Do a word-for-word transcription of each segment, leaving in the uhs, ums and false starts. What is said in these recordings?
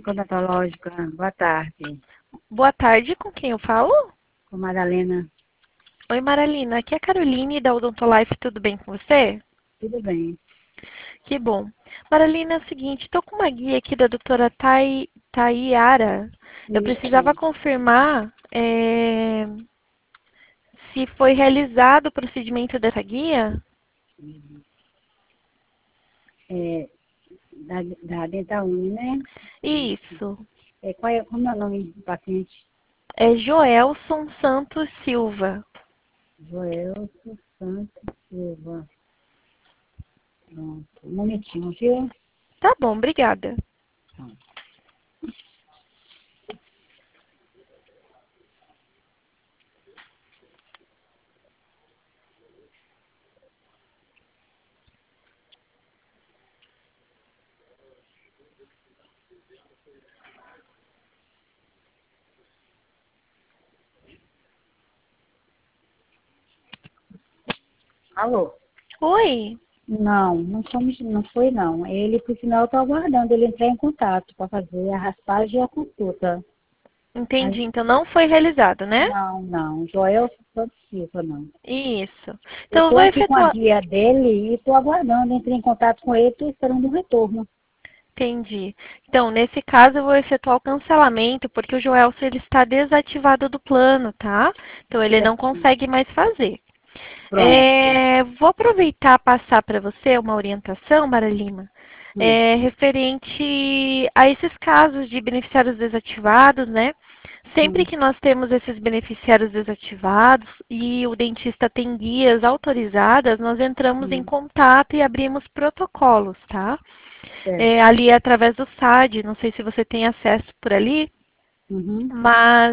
clínica odontológica. Boa tarde. Boa tarde, com quem eu falo? Com Madalena. Oi, Maralina, aqui é a Caroline da Odontolife, tudo bem com você? Tudo bem. Que bom. Maralina, é o seguinte, estou com uma guia aqui da doutora Tai, Tayara. Eu precisava Isso. confirmar é, se foi realizado o procedimento dessa guia. É, da, da Dentaune, né? Isso. É, qual é, como é o nome do paciente? É Joelson Santos Silva. Joelson Santos Silva. Pronto. Um momentinho, viu? Tá bom, obrigada. Alô? Oi, Não, não, fomos, não foi não. Ele, por sinal, eu estou aguardando ele entrar em contato para fazer a raspagem e a consulta. Mas, entendi. Então não foi realizado, né? não, não. Joelson Santos Silva, não. Isso. Eu Então eu estou vou aqui com a efetuar. guia dele e estou aguardando, entrei em contato com ele, estou esperando um retorno. Entendi. Então, nesse caso, eu vou efetuar o cancelamento, porque o Joelson ele está desativado do plano, tá? Então, ele não Certinho. consegue mais fazer. Pronto. É, vou aproveitar e passar para você uma orientação, Mara Lima, Hum, é, referente a esses casos de beneficiários desativados, né? Sempre hum, que nós temos esses beneficiários desativados e o dentista tem guias autorizadas, nós entramos em hum, contato e abrimos protocolos, tá? É, certo. ali através do S A D, não sei se você tem acesso por ali, Uhum, mas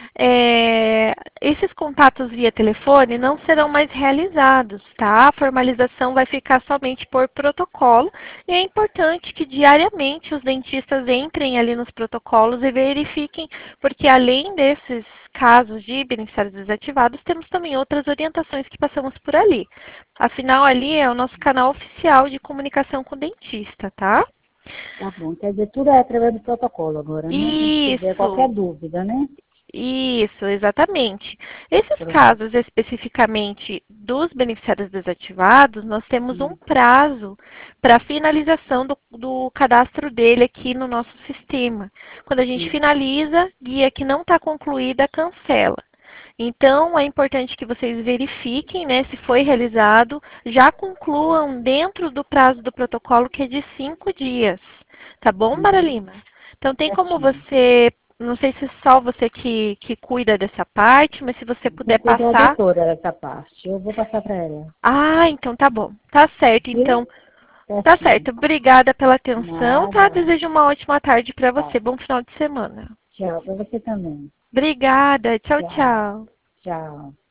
é, esses contatos via telefone não serão mais realizados, tá? A formalização vai ficar somente por protocolo e é importante que diariamente os dentistas entrem ali nos protocolos e verifiquem, porque além desses casos de beneficiários desativados, temos também outras orientações que passamos por ali. Afinal, ali é o nosso canal oficial de comunicação com o dentista, tá? tá bom. Quer dizer, tudo é através do protocolo agora, né? Se tiver qualquer Isso, dúvida, né? isso, exatamente. Esses Pronto. casos especificamente dos beneficiários desativados, nós temos um Hum, prazo para finalização do, do cadastro dele aqui no nosso sistema. Quando a gente hum, finaliza, guia que não está concluída, cancela. Então, é importante que vocês verifiquem, né, se foi realizado, já concluam dentro do prazo do protocolo, que é de cinco dias. Tá bom, Mara uhum, Lima? Então, tem como certinho. você, não sei se só você que, que cuida dessa parte, mas se você Quem puder cuida é a passar. doutora dessa parte. Eu vou passar para ela. Ah, então tá bom. Tá certo, Viu? então. Tá Certinho. certo. Obrigada pela atenção, tá? Nada. Desejo uma ótima tarde para Tá. você. Bom final de semana. Tchau. Para você também. Obrigada. Tchau, Tchau. tchau. Tchau.